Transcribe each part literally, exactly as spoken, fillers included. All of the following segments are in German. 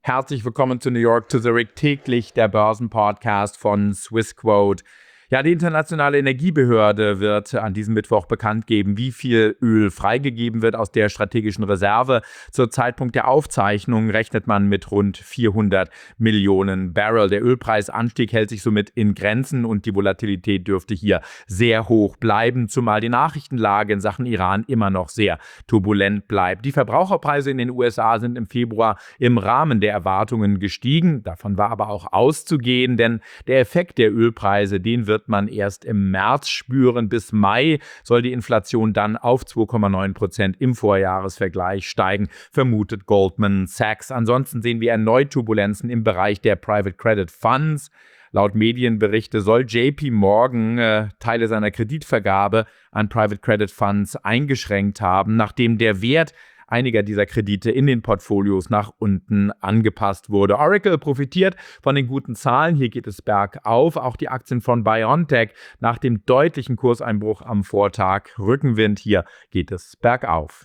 Herzlich willkommen zu New York to Zurich, täglich der Börsenpodcast von Swissquote. Ja, die internationale Energiebehörde wird an diesem Mittwoch bekannt geben, wie viel Öl freigegeben wird aus der strategischen Reserve. Zur Zeitpunkt der Aufzeichnung rechnet man mit rund vierhundert Millionen Barrel. Der Ölpreisanstieg hält sich somit in Grenzen und die Volatilität dürfte hier sehr hoch bleiben, zumal die Nachrichtenlage in Sachen Iran immer noch sehr turbulent bleibt. Die Verbraucherpreise in den U S A sind im Februar im Rahmen der Erwartungen gestiegen. Davon war aber auch auszugehen, denn der Effekt der Ölpreise, den wird man erst im März spüren. Bis Mai soll die Inflation dann auf zwei Komma neun Prozent im Vorjahresvergleich steigen, vermutet Goldman Sachs. Ansonsten sehen wir erneut Turbulenzen im Bereich der Private Credit Funds. Laut Medienberichte soll J P Morgan äh, Teile seiner Kreditvergabe an Private Credit Funds eingeschränkt haben, nachdem der Wert einiger dieser Kredite in den Portfolios nach unten angepasst wurde. Oracle profitiert von den guten Zahlen. Hier geht es bergauf. Auch die Aktien von BioNTech nach dem deutlichen Kurseinbruch am Vortag. Rückenwind, hier geht es bergauf.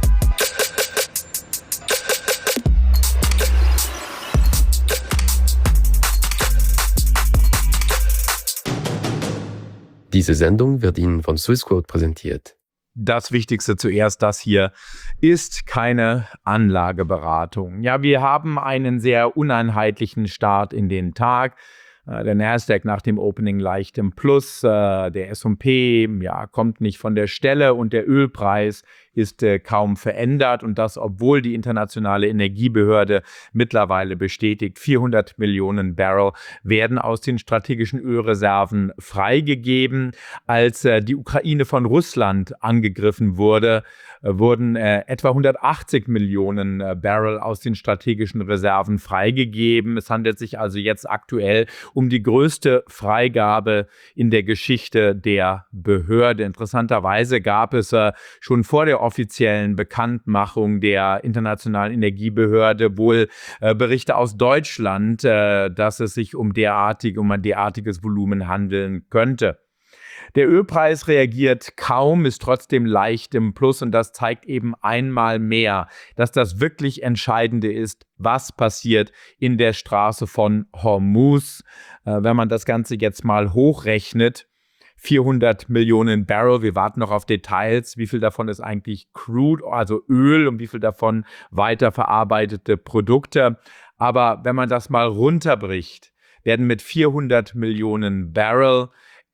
Diese Sendung wird Ihnen von Swissquote präsentiert. Das Wichtigste zuerst, das hier ist keine Anlageberatung. Ja, wir haben einen sehr uneinheitlichen Start in den Tag. Der Nasdaq nach dem Opening leicht im Plus, der S und P ja, kommt nicht von der Stelle und der Ölpreis ist äh, kaum verändert und das, obwohl die internationale Energiebehörde mittlerweile bestätigt, vierhundert Millionen Barrel werden aus den strategischen Ölreserven freigegeben. Als äh, die Ukraine von Russland angegriffen wurde, äh, wurden äh, etwa hundertachtzig Millionen äh, Barrel aus den strategischen Reserven freigegeben. Es handelt sich also jetzt aktuell um die größte Freigabe in der Geschichte der Behörde. Interessanterweise gab es äh, schon vor der offiziellen Bekanntmachung der Internationalen Energiebehörde wohl äh, Berichte aus Deutschland, äh, dass es sich um derartig, um ein derartiges Volumen handeln könnte. Der Ölpreis reagiert kaum, ist trotzdem leicht im Plus und das zeigt eben einmal mehr, dass das wirklich Entscheidende ist, was passiert in der Straße von Hormuz. Äh, wenn man das Ganze jetzt mal hochrechnet, vierhundert Millionen Barrel, wir warten noch auf Details, wie viel davon ist eigentlich Crude, also Öl und wie viel davon weiterverarbeitete Produkte. Aber wenn man das mal runterbricht, werden mit vierhundert Millionen Barrel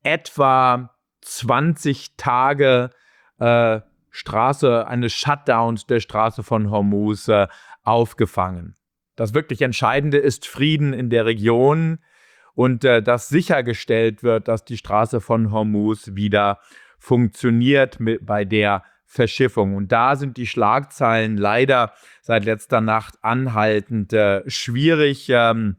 etwa zwanzig Tage äh, Straße, eines Shutdowns der Straße von Hormuz äh, aufgefangen. Das wirklich Entscheidende ist Frieden in der Region und äh, dass sichergestellt wird, dass die Straße von Hormuz wieder funktioniert mit, bei der Verschiffung. Und da sind die Schlagzeilen leider seit letzter Nacht anhaltend äh, schwierig. Ähm,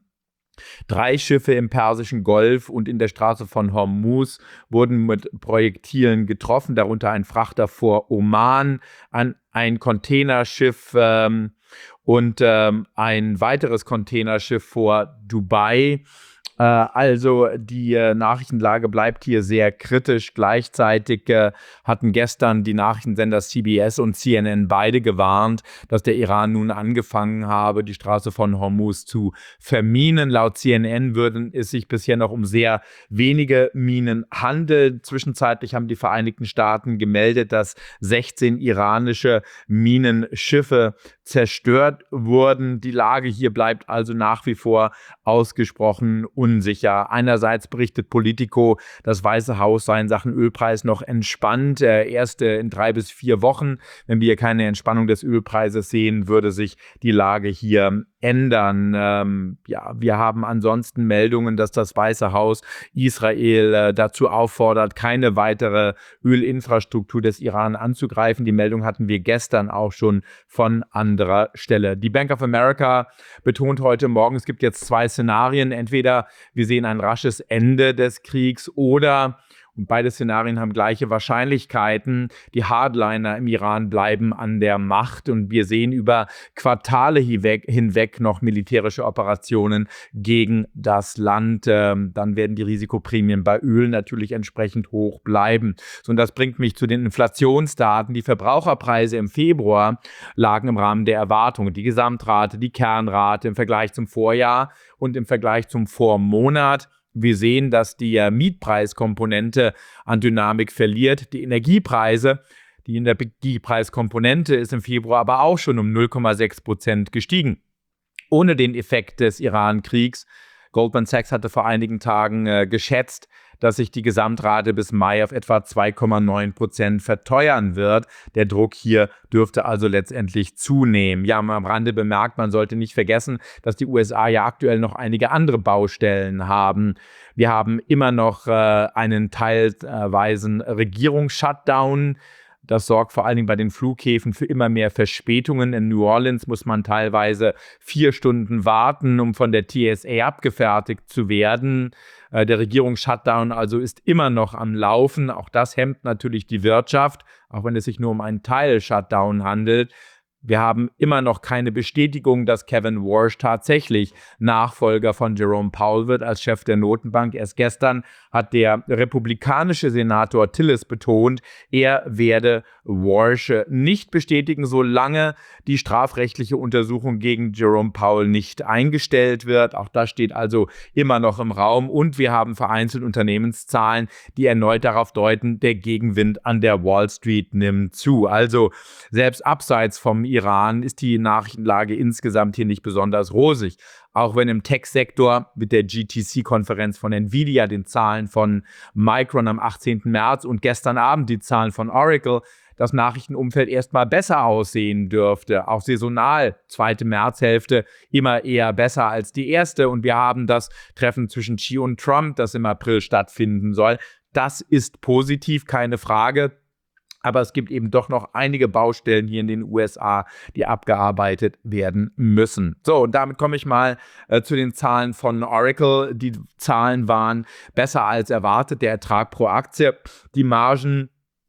Drei Schiffe im Persischen Golf und in der Straße von Hormuz wurden mit Projektilen getroffen, darunter ein Frachter vor Oman, ein, ein Containerschiff ähm, und ähm, ein weiteres Containerschiff vor Dubai. Äh, also die äh, Nachrichtenlage bleibt hier sehr kritisch. Gleichzeitig äh, hatten gestern die Nachrichtensender C B S und C N N beide gewarnt, dass der Iran nun angefangen habe, die Straße von Hormuz zu verminen. Laut C N N würden es sich bisher noch um sehr wenige Minen handeln. Zwischenzeitlich haben die Vereinigten Staaten gemeldet, dass sechzehn iranische Minenschiffe zerstört wurden. Die Lage hier bleibt also nach wie vor ausgesprochen unsicher. Einerseits berichtet Politico, das Weiße Haus sei in Sachen Ölpreis noch entspannt. Äh, erst äh, in drei bis vier Wochen, wenn wir keine Entspannung des Ölpreises sehen, würde sich die Lage hier ändern. Ähm, ja, wir haben ansonsten Meldungen, dass das Weiße Haus Israel äh, dazu auffordert, keine weitere Ölinfrastruktur des Iran anzugreifen. Die Meldung hatten wir gestern auch schon von anderer Stelle. Die Bank of America betont heute Morgen, es gibt jetzt zwei Szenarien. Entweder wir sehen ein rasches Ende des Kriegs oder Und beide Szenarien haben gleiche Wahrscheinlichkeiten. Die Hardliner im Iran bleiben an der Macht und wir sehen über Quartale hinweg, hinweg noch militärische Operationen gegen das Land. Ähm, dann werden die Risikoprämien bei Öl natürlich entsprechend hoch bleiben. So, und das bringt mich zu den Inflationsdaten. Die Verbraucherpreise im Februar lagen im Rahmen der Erwartungen. Die Gesamtrate, die Kernrate im Vergleich zum Vorjahr und im Vergleich zum Vormonat. Wir sehen, dass die Mietpreiskomponente an Dynamik verliert. Die Energiepreise, die Energiepreiskomponente ist im Februar aber auch schon um null Komma sechs Prozent gestiegen. Ohne den Effekt des Iran-Kriegs. Goldman Sachs hatte vor einigen Tagen äh, geschätzt, dass sich die Gesamtrate bis Mai auf etwa zwei Komma neun Prozent verteuern wird. Der Druck hier dürfte also letztendlich zunehmen. Ja, am Rande bemerkt, man sollte nicht vergessen, dass die U S A ja aktuell noch einige andere Baustellen haben. Wir haben immer noch äh, einen teilweisen Regierungs-Shutdown. Das sorgt vor allen Dingen bei den Flughäfen für immer mehr Verspätungen. In New Orleans muss man teilweise vier Stunden warten, um von der T S A abgefertigt zu werden. Äh, der Regierungs-Shutdown also ist immer noch am Laufen. Auch das hemmt natürlich die Wirtschaft, auch wenn es sich nur um einen Teil-Shutdown handelt. Wir haben immer noch keine Bestätigung, dass Kevin Warsh tatsächlich Nachfolger von Jerome Powell wird als Chef der Notenbank. Erst gestern hat der republikanische Senator Tillis betont, er werde Warsh nicht bestätigen, solange die strafrechtliche Untersuchung gegen Jerome Powell nicht eingestellt wird. Auch das steht also immer noch im Raum. Und wir haben vereinzelt Unternehmenszahlen, die erneut darauf deuten, der Gegenwind an der Wall Street nimmt zu. Also selbst abseits vom Iran ist die Nachrichtenlage insgesamt hier nicht besonders rosig. Auch wenn im Tech-Sektor mit der G T C-Konferenz von Nvidia, den Zahlen von Micron am achtzehnten März und gestern Abend die Zahlen von Oracle, das Nachrichtenumfeld erstmal besser aussehen dürfte. Auch saisonal, zweite Märzhälfte, immer eher besser als die erste. Und wir haben das Treffen zwischen Xi und Trump, das im April stattfinden soll. Das ist positiv, keine Frage. Aber es gibt eben doch noch einige Baustellen hier in den U S A, die abgearbeitet werden müssen. So, und damit komme ich mal äh, zu den Zahlen von Oracle. Die Zahlen waren besser als erwartet, der Ertrag pro Aktie, die Margen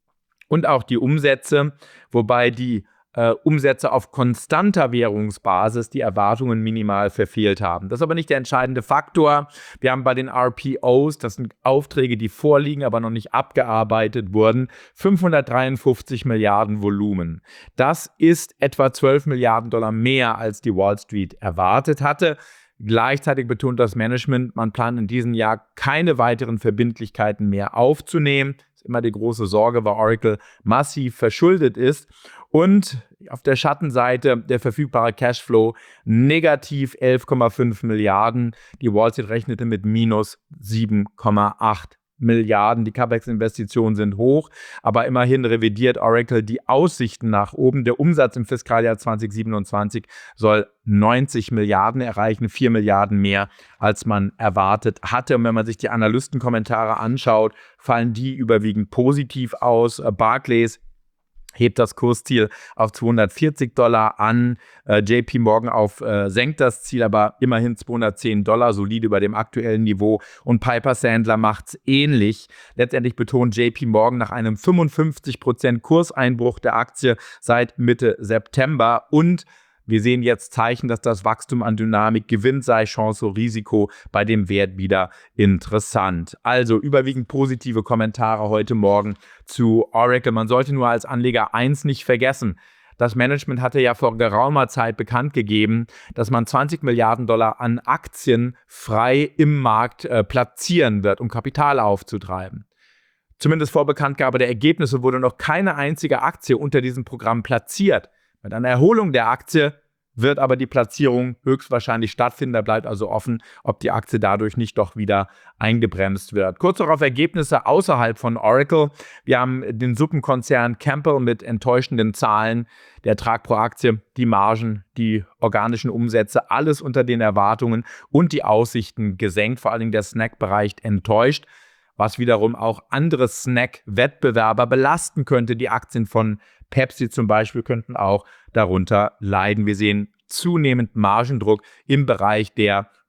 und auch die Umsätze, wobei die äh, Umsätze auf konstanter Währungsbasis die Erwartungen minimal verfehlt haben. Das ist aber nicht der entscheidende Faktor. Wir haben bei den R P Os, das sind Aufträge, die vorliegen, aber noch nicht abgearbeitet wurden, fünfhundertdreiundfünfzig Milliarden Volumen. Das ist etwa zwölf Milliarden Dollar mehr, als die Wall Street erwartet hatte. Gleichzeitig betont das Management, man plant in diesem Jahr keine weiteren Verbindlichkeiten mehr aufzunehmen. Das ist immer die große Sorge, weil Oracle massiv verschuldet ist. Und auf der Schattenseite der verfügbare Cashflow negativ elf Komma fünf Milliarden. Die Wall Street rechnete mit minus sieben Komma acht Milliarden. Die CapEx-Investitionen sind hoch, aber immerhin revidiert Oracle die Aussichten nach oben. Der Umsatz im Fiskaljahr zwanzig siebenundzwanzig soll neunzig Milliarden erreichen, vier Milliarden mehr, als man erwartet hatte. Und wenn man sich die Analystenkommentare anschaut, fallen die überwiegend positiv aus. Barclays hebt das Kursziel auf zweihundertvierzig Dollar an. Äh, J P Morgan auf äh, senkt das Ziel, aber immerhin zweihundertzehn Dollar, solide über dem aktuellen Niveau. Und Piper Sandler macht es ähnlich. Letztendlich betont J P Morgan nach einem fünfundfünfzig Prozent Kurseinbruch der Aktie seit Mitte September. Und wir sehen jetzt Zeichen, dass das Wachstum an Dynamik gewinnt, sei Chance oder Risiko bei dem Wert wieder interessant. Also überwiegend positive Kommentare heute Morgen zu Oracle. Man sollte nur als Anleger eins nicht vergessen. Das Management hatte ja vor geraumer Zeit bekannt gegeben, dass man zwanzig Milliarden Dollar an Aktien frei im Markt äh, platzieren wird, um Kapital aufzutreiben. Zumindest vor Bekanntgabe der Ergebnisse wurde noch keine einzige Aktie unter diesem Programm platziert. Mit einer Erholung der Aktie wird aber die Platzierung höchstwahrscheinlich stattfinden. Da bleibt also offen, ob die Aktie dadurch nicht doch wieder eingebremst wird. Kurz darauf Ergebnisse außerhalb von Oracle. Wir haben den Suppenkonzern Campbell mit enttäuschenden Zahlen. Der Ertrag pro Aktie, die Margen, die organischen Umsätze, alles unter den Erwartungen und die Aussichten gesenkt. Vor allen Dingen der Snack-Bereich enttäuscht, was wiederum auch andere Snack-Wettbewerber belasten könnte. Die Aktien von Pepsi zum Beispiel könnten auch darunter leiden. Wir sehen zunehmend Margendruck im Bereich der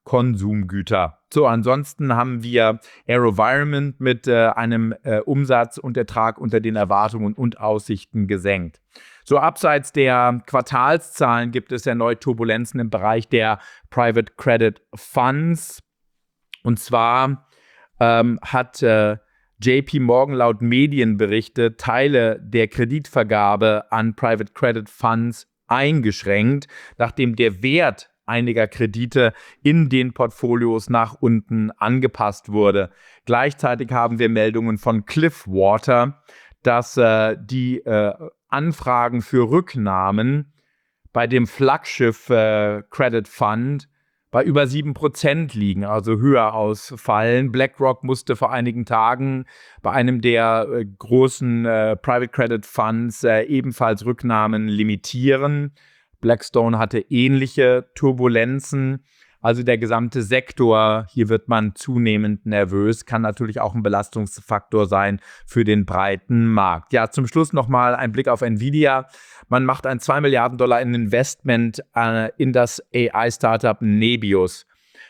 Konsumgüter. So, ansonsten haben wir AeroVironment mit äh, einem äh, Umsatz und Ertrag unter den Erwartungen und Aussichten gesenkt. So, abseits der Quartalszahlen gibt es erneut Turbulenzen im Bereich der Private Credit Funds. Und zwar ähm, hat äh, J P Morgan laut Medienberichte Teile der Kreditvergabe an Private Credit Funds eingeschränkt, nachdem der Wert einiger Kredite in den Portfolios nach unten angepasst wurde. Gleichzeitig haben wir Meldungen von Cliffwater, dass äh, die äh, Anfragen für Rücknahmen bei dem Flaggschiff äh, Credit Fund bei über sieben Prozent liegen, also höher ausfallen. BlackRock musste vor einigen Tagen bei einem der äh, großen äh, Private Credit Funds äh, ebenfalls Rücknahmen limitieren. Blackstone hatte ähnliche Turbulenzen. Also der gesamte Sektor, hier wird man zunehmend nervös, kann natürlich auch ein Belastungsfaktor sein für den breiten Markt. Ja, zum Schluss nochmal ein Blick auf Nvidia. Man macht ein zwei Milliarden Dollar Investment äh, in das A I-Startup Nebius.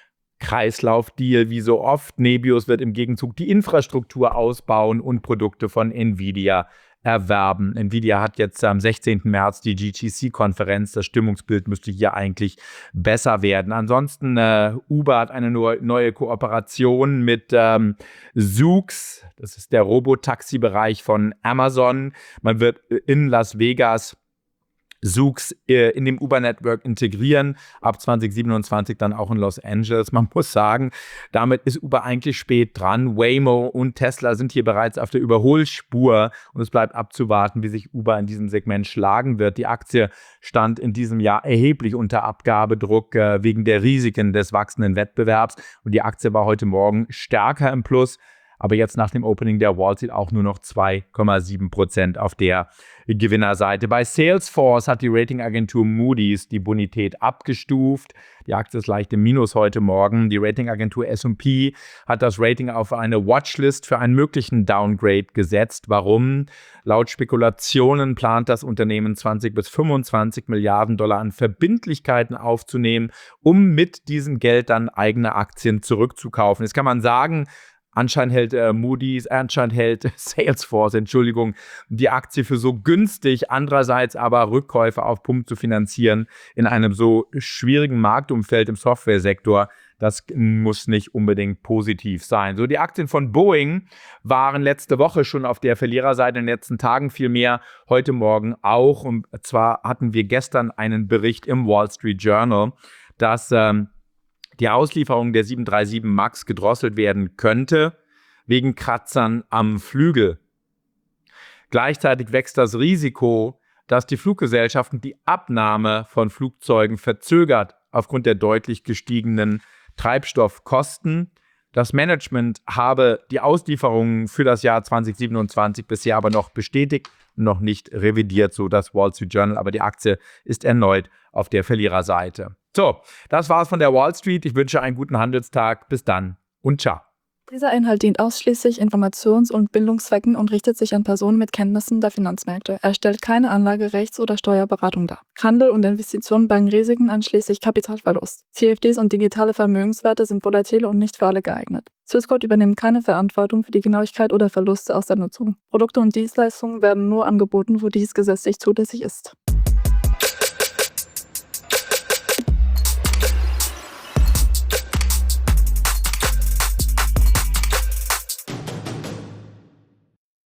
Kreislaufdeal wie so oft. Nebius wird im Gegenzug die Infrastruktur ausbauen und Produkte von Nvidia erwerben. Nvidia hat jetzt am sechzehnten März die G T C-Konferenz. Das Stimmungsbild müsste hier eigentlich besser werden. Ansonsten, äh, Uber hat eine neue Kooperation mit ähm, Zoox. Das ist der Robotaxi-Bereich von Amazon. Man wird in Las Vegas Zoox äh, in dem Uber-Network integrieren, ab zwanzig siebenundzwanzig dann auch in Los Angeles. Man muss sagen, damit ist Uber eigentlich spät dran. Waymo und Tesla sind hier bereits auf der Überholspur und es bleibt abzuwarten, wie sich Uber in diesem Segment schlagen wird. Die Aktie stand in diesem Jahr erheblich unter Abgabedruck äh, wegen der Risiken des wachsenden Wettbewerbs und die Aktie war heute Morgen stärker im Plus. Aber jetzt nach dem Opening der Wall Street auch nur noch zwei Komma sieben Prozent auf der Gewinnerseite. Bei Salesforce hat die Ratingagentur Moody's die Bonität abgestuft. Die Aktie ist leicht im Minus heute Morgen. Die Ratingagentur S und P hat das Rating auf eine Watchlist für einen möglichen Downgrade gesetzt. Warum? Laut Spekulationen plant das Unternehmen zwanzig bis fünfundzwanzig Milliarden Dollar an Verbindlichkeiten aufzunehmen, um mit diesem Geld dann eigene Aktien zurückzukaufen. Jetzt kann man sagen, Anscheinend hält äh, Moody's, anscheinend hält Salesforce, Entschuldigung, die Aktie für so günstig, andererseits aber Rückkäufe auf Pump zu finanzieren in einem so schwierigen Marktumfeld im Softwaresektor, das muss nicht unbedingt positiv sein. So, die Aktien von Boeing waren letzte Woche schon auf der Verliererseite, in den letzten Tagen viel mehr, heute Morgen auch. Und zwar hatten wir gestern einen Bericht im Wall Street Journal, dass ähm, die Auslieferung der sieben drei sieben MAX gedrosselt werden könnte, wegen Kratzern am Flügel. Gleichzeitig wächst das Risiko, dass die Fluggesellschaften die Abnahme von Flugzeugen verzögert aufgrund der deutlich gestiegenen Treibstoffkosten. Das Management habe die Auslieferungen für das Jahr zwanzig siebenundzwanzig bisher aber noch bestätigt, noch nicht revidiert, so das Wall Street Journal, aber die Aktie ist erneut auf der Verliererseite. So, das war's von der Wall Street. Ich wünsche einen guten Handelstag. Bis dann und ciao. Dieser Inhalt dient ausschließlich Informations- und Bildungszwecken und richtet sich an Personen mit Kenntnissen der Finanzmärkte. Er stellt keine Anlage-, Rechts- oder Steuerberatung dar. Handel und Investitionen bergen Risiken einschließlich Kapitalverlust. C F Ds und digitale Vermögenswerte sind volatil und nicht für alle geeignet. Swissquote übernimmt keine Verantwortung für die Genauigkeit oder Verluste aus der Nutzung. Produkte und Dienstleistungen werden nur angeboten, wo dies gesetzlich zulässig ist.